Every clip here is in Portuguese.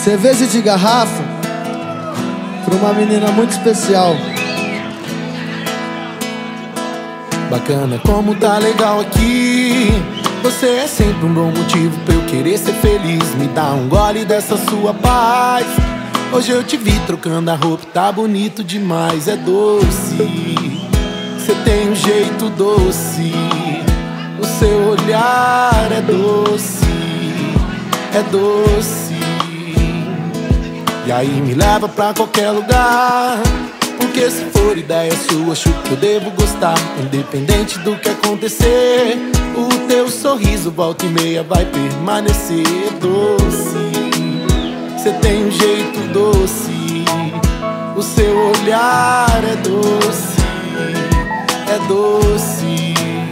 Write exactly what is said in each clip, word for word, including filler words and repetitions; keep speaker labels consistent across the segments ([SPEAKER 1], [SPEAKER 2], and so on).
[SPEAKER 1] Cerveja de garrafa pra uma menina muito especial.
[SPEAKER 2] Bacana como tá legal aqui. Você é sempre um bom motivo pra eu querer ser feliz. Me dá um gole dessa sua paz. Hoje eu te vi trocando a roupa, tá bonito demais. É doce, você tem um jeito doce. O seu olhar é doce, é doce. E aí me leva pra qualquer lugar, porque se for ideia sua, acho que eu devo gostar. Independente do que acontecer, o teu sorriso volta e meia vai permanecer doce. Você tem um jeito doce, o seu olhar é doce, é doce.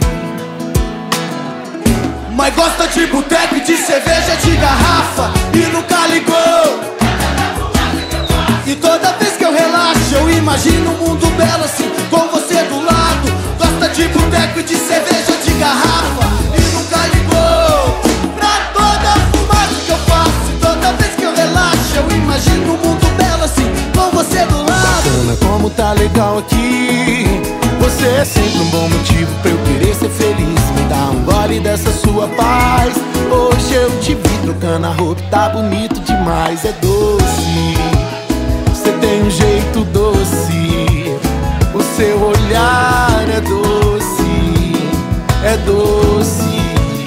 [SPEAKER 1] Mas gosta de boteco e de cerveja de garrafa e nunca ligou. E toda vez que eu relaxo, eu imagino um mundo belo assim, com você do lado. Gosta de boteco e de cerveja de garrafa e nunca ligou pra toda a fumaça que eu faço. E toda vez que eu relaxo, eu imagino um mundo belo assim, com você do lado.
[SPEAKER 2] Bacana como tá legal aqui. Você é sempre um bom motivo pra eu querer ser feliz. Me dá um gole dessa sua paz. Hoje eu te vi trocando a roupa, tá bonito demais. É doce, você tem um jeito doce. O seu olhar é doce, é doce.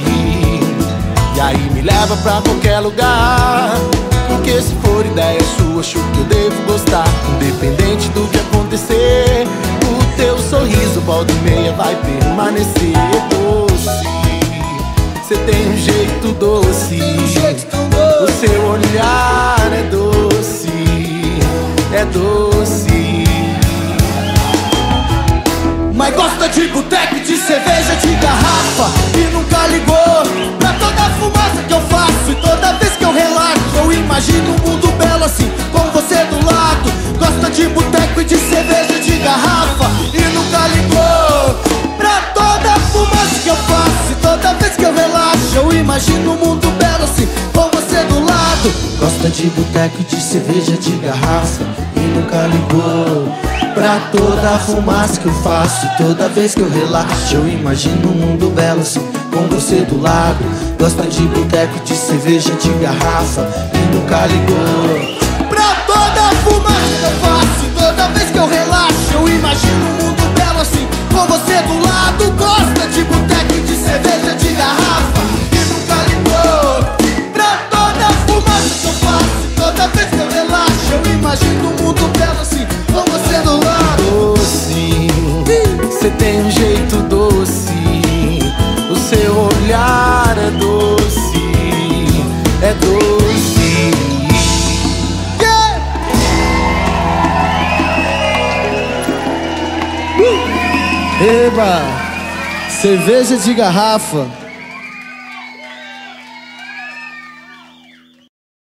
[SPEAKER 2] E aí me leva pra qualquer lugar, porque se for ideia sua, acho que eu devo gostar. Independente do que acontecer, o teu sorriso volta e meia vai permanecer doce. Você tem um jeito doce, o seu olhar é doce, é doce.
[SPEAKER 1] Mas gosta de boteco e de cerveja de garrafa e nunca ligou pra toda a fumaça que eu faço. E toda vez que eu relaxo, eu imagino um mundo belo assim, com você do lado. Gosta de boteco e de cerveja de garrafa e nunca ligou pra toda a fumaça que eu faço. E toda vez que eu relaxo, eu imagino um mundo belo assim, com você do lado. Gosta de boteco e de cerveja de garrafa e nunca ligou pra toda a fumaça que eu faço. E toda vez que eu relaxo, eu imagino um mundo belo assim, com você do lado. Gosta de boteco, de cerveja, de garrafa e nunca ligou pra toda a fumaça que eu faço. E toda vez que eu relaxo, eu imagino um mundo belo assim, com você do lado. Gosta de boteco e de cerveja, de garrafa e nunca ligou pra toda a fumaça que eu faço. E toda vez que eu relaxo, eu imagino um mundo belo assim, com você do lado.
[SPEAKER 2] Doce, você tem um jeito doce. O seu olhar é doce, é doce.
[SPEAKER 1] Yeah! Uh! Eba! Cerveja de garrafa